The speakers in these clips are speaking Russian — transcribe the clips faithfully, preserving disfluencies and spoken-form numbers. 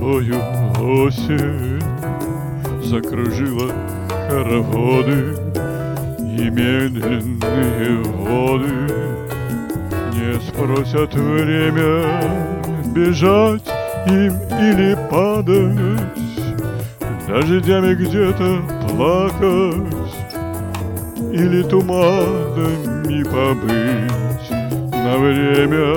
собою осень закружила хороводы, и медленные воды не спросят время бежать им или падать, дождями где-то плакать или туманами побыть на время,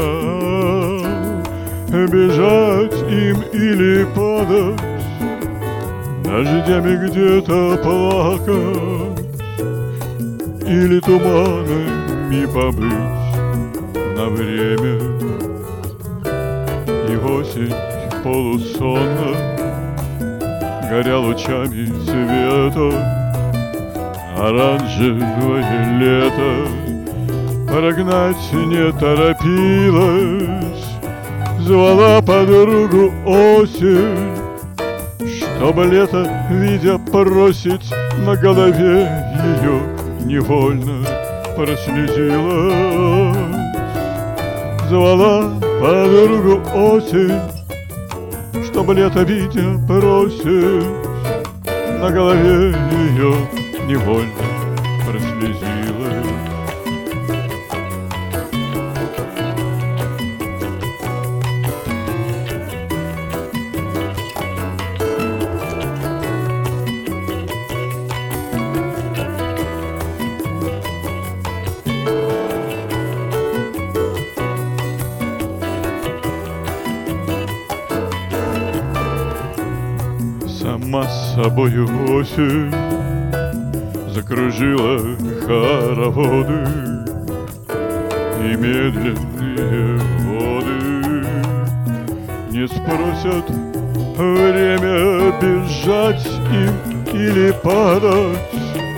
бежать им или падать, дождями где-то плакать или туманами побыть на время. И осень полусонна, горя лучами света, оранжевое лето прогнать не торопилась, звала подругу осень, чтобы лето, видя, бросить на голове ее, невольно прослезилась. Звала подругу осень, чтобы лето, видя, бросить на голове ее, невольно прослезилась. Сама с собою осень закружила хороводы, и медленные воды не спросят время бежать им или падать,